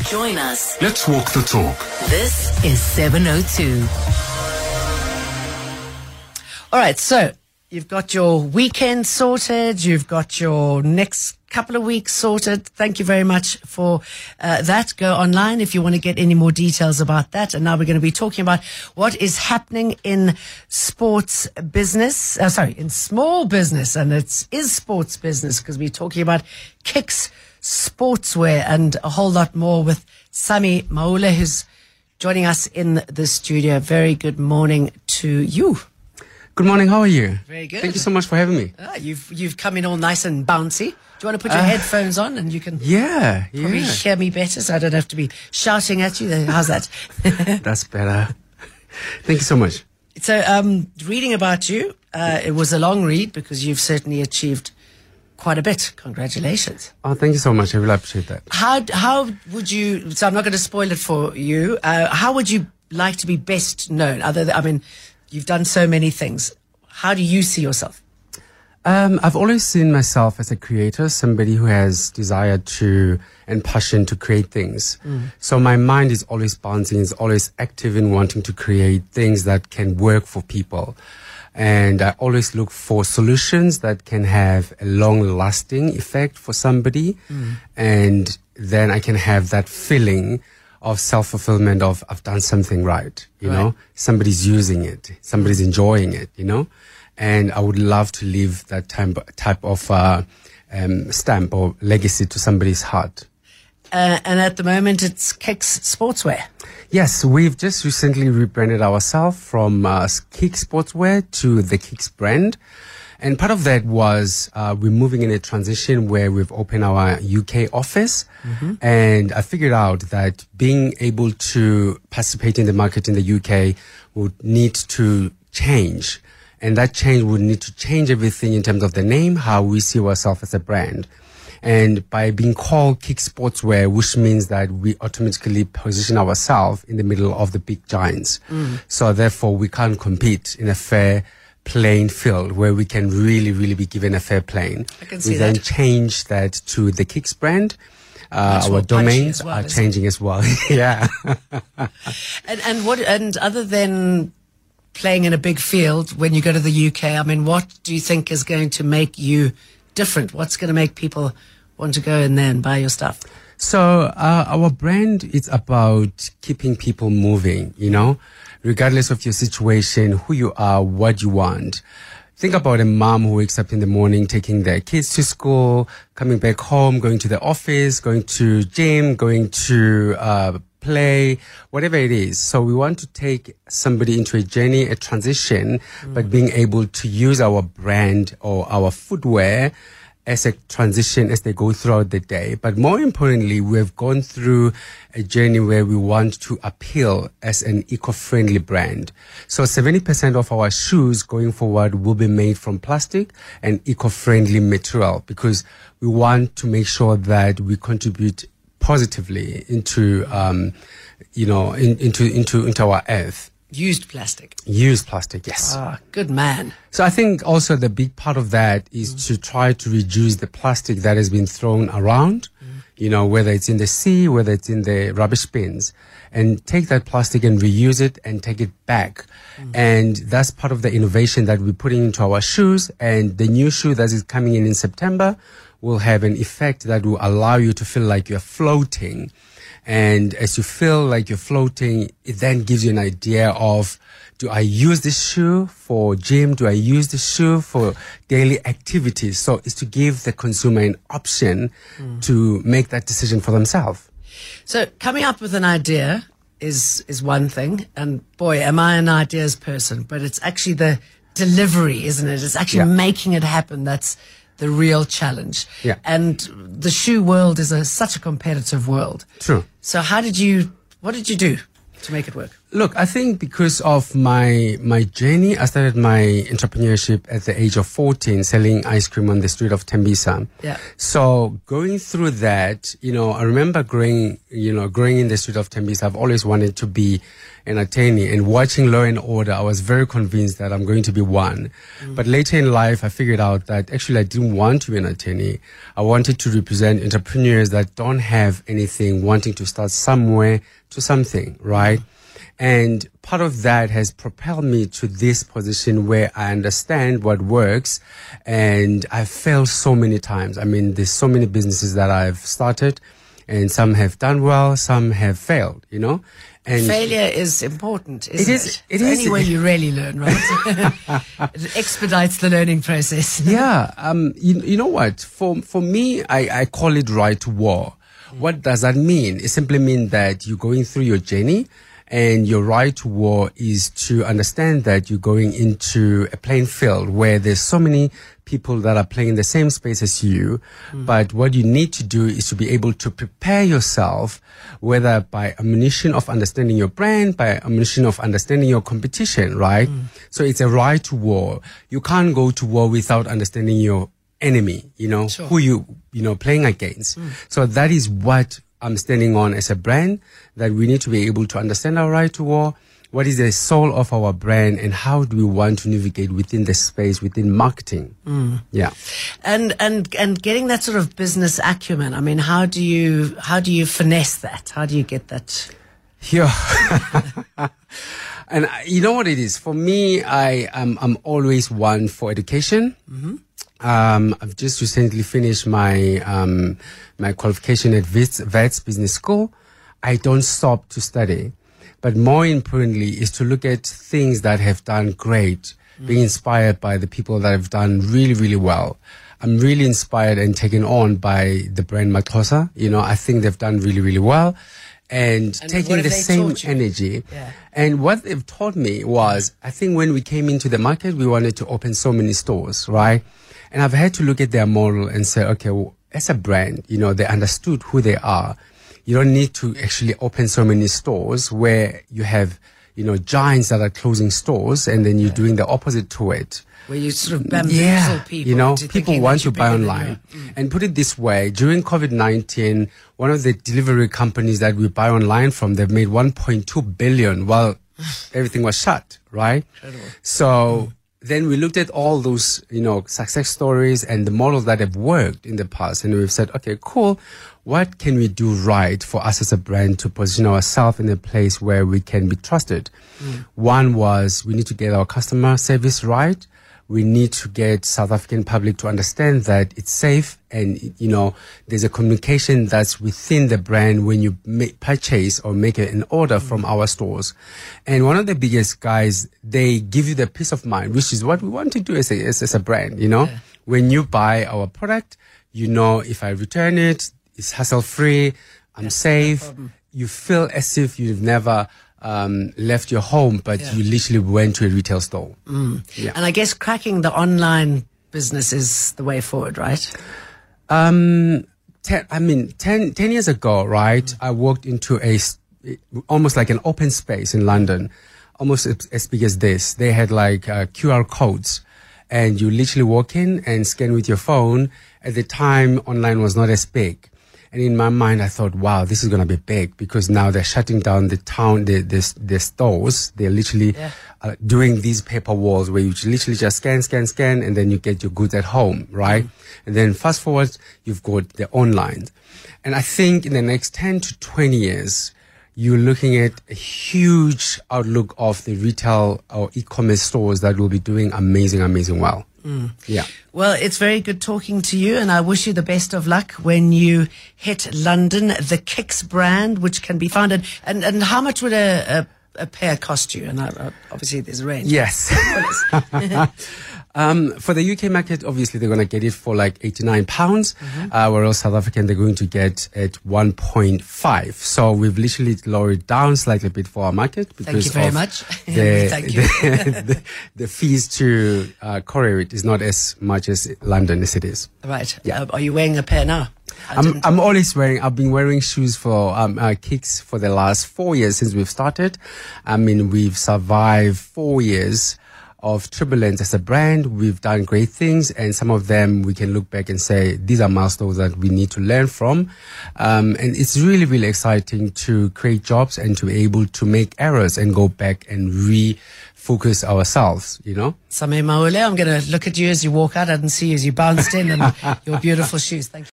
Join us. Let's walk the talk. This is 702. All right, so you've got your weekend sorted. You've got your next couple of weeks sorted. Thank you very much for that. Go online if you want to get any more details about that. And now we're going to be talking about what is happening in sports business. In small business. And it is sports business because we're talking about Kicks Sportswear and a whole lot more with Sami Maule, who's joining us in the studio. Very good morning to you. Good morning. How are you? Very good. Thank you so much for having me. You've come in all nice and bouncy. Do you want to put your headphones on and you can probably hear me better so I don't have to be shouting at you? How's that? That's better. Thank you so much. So, reading about you, it was a long read because you've certainly achieved quite a bit. Congratulations. Oh, thank you so much. I really appreciate that. How would you, so I'm not going to spoil it for you, how would you like to be best known? You've done so many things. How do you see yourself? I've always seen myself as a creator, somebody who has desire to and passion to create things. So my mind is always bouncing, is always active in wanting to create things that can work for people. And I always look for solutions that can have a long-lasting effect for somebody. And then I can have that feeling of self-fulfillment of I've done something right, you know, somebody's using it, somebody's enjoying it, you know, and I would love to leave that type of stamp or legacy to somebody's heart. And at the moment, it's Kicks Sportswear. Yes, we've just recently rebranded ourselves from Kicks Sportswear to the Kicks brand. And part of that was we're moving in a transition where we've opened our UK office. And I figured out that being able to participate in the market in the UK would need to change. And that change would need to change everything in terms of the name, how we see ourselves as a brand. And by being called Kicks Sportswear, which means that we automatically position ourselves in the middle of the big giants. So therefore, we can't compete in a fair playing field where we can really be given a fair playing. I can see we then change that to the Kicks brand. Our domains are changing as well. Yeah. And other than playing in a big field when you go to the UK, what do you think is going to make you different? What's going to make people want to go in there and buy your stuff? So our brand is about keeping people moving, you know, regardless of your situation, who you are, what you want. Think about a mom who wakes up in the morning, taking their kids to school, coming back home, going to the office, going to gym, going to play, whatever it is. So we want to take somebody into a journey, a transition, but being able to use our brand or our footwear as a transition as they go throughout the day. But more importantly, we've gone through a journey where we want to appeal as an eco-friendly brand. So 70% of our shoes going forward will be made from plastic and eco-friendly material because we want to make sure that we contribute positively into, into our earth. Used plastic, yes. Good man. So I think also the big part of that is to try to reduce the plastic that has been thrown around, you know, whether it's in the sea, whether it's in the rubbish bins, and take that plastic and reuse it and take it back. And that's part of the innovation that we're putting into our shoes. And the new shoe that is coming in September will have an effect that will allow you to feel like you're floating. And as you feel like you're floating, it then gives you an idea of, do I use this shoe for gym? Do I use this shoe for daily activities? So it's to give the consumer an option to make that decision for themselves. So coming up with an idea is one thing. And boy, am I an ideas person, but it's actually the delivery, isn't it? It's actually making it happen. That's the real challenge. Yeah. And the shoe world is such a competitive world. True. So what did you do to make it work? Look, I think because of my journey, I started my entrepreneurship at the age of 14, selling ice cream on the street of Tembisa. Yeah. So going through that, I remember growing in the street of Tembisa. I've always wanted to be an attorney, and watching Law and Order, I was very convinced that I'm going to be one. But later in life, I figured out that actually I didn't want to be an attorney. I wanted to represent entrepreneurs that don't have anything, wanting to start somewhere to something, right? And part of that has propelled me to this position where I understand what works. And I've failed so many times. I mean, there's so many businesses that I've started, and some have done well, some have failed, And failure is important, isn't it? It is. Any way you really learn, right? It expedites the learning process. Yeah. You know what? For me, I call it right to war. What does that mean? It simply means that you're going through your journey, and your right to war is to understand that you're going into a playing field where there's so many people that are playing in the same space as you. But what you need to do is to be able to prepare yourself, whether by ammunition of understanding your brand, by ammunition of understanding your competition, right? So it's a right to war. You can't go to war without understanding your enemy, Sure. who you playing against. So that is what I'm standing on as a brand, that we need to be able to understand our right to war. What is the soul of our brand, and how do we want to navigate within the space, within marketing? Yeah. And getting that sort of business acumen. I mean, how do you finesse that? How do you get that? Yeah. And you know what it is? For me, I'm always one for education. I've just recently finished my qualification at Wits Business School. I don't stop to study, but more importantly is to look at things that have done great, being inspired by the people that have done really, really well. I'm really inspired and taken on by the brand Maxhosa. I think they've done really, really well. And taking the same energy. Yeah. And what they've taught me was, I think when we came into the market, we wanted to open so many stores, right? And I've had to look at their model and say, okay, well, as a brand, they understood who they are. You don't need to actually open so many stores where you have, giants that are closing stores, and then you're doing the opposite to it. Where you sort of bamboozle people. People want to buy online. And put it this way, during COVID-19, one of the delivery companies that we buy online from, they've made 1.2 billion while everything was shut, right? Incredible. So then we looked at all those, success stories and the models that have worked in the past. And we've said, okay, cool. What can we do right for us as a brand to position ourselves in a place where we can be trusted? One was, we need to get our customer service right. We need to get South African public to understand that it's safe, and, there's a communication that's within the brand when you purchase or make an order from our stores. And one of the biggest guys, they give you the peace of mind, which is what we want to do as a brand, Yeah. When you buy our product, if I return it, it's hassle-free, I'm safe. You feel as if you've never left your home, but you literally went to a retail store. Yeah. And I guess cracking the online business is the way forward, right? 10 years ago, right, I walked into almost like an open space in London, almost as big as this. They had like QR codes, and you literally walk in and scan with your phone. At the time, online was not as big. And in my mind, I thought, wow, this is going to be big, because now they're shutting down the stores. They're literally doing these paper walls where you literally just scan, and then you get your goods at home, right? And then fast forward, you've got the online. And I think in the next 10 to 20 years, you're looking at a huge outlook of the retail or e-commerce stores that will be doing amazing well. Yeah. Well, it's very good talking to you, and I wish you the best of luck when you hit London. The Kicks brand, which can be found at, and how much would a pair cost you? And obviously there's a range. Yes. For the UK market, obviously they're going to get it for like £89. Whereas South African, they're going to get at 1.5. So we've literally lowered down slightly a bit for our market because Thank you very much. Thank you. The fees to courier it is not as much as London as it is. Right. Yeah. Are you wearing a pair now? I'm always I've been wearing shoes for kicks for the last 4 years since we've started. I mean, we've survived 4 years of turbulence as a brand. We've done great things, and some of them we can look back and say these are milestones that we need to learn from. And it's really, really exciting to create jobs and to be able to make errors and go back and refocus ourselves, you know. Same Maule, I'm going to look at you as you walk out and see you as you bounced in and your beautiful shoes. Thank you.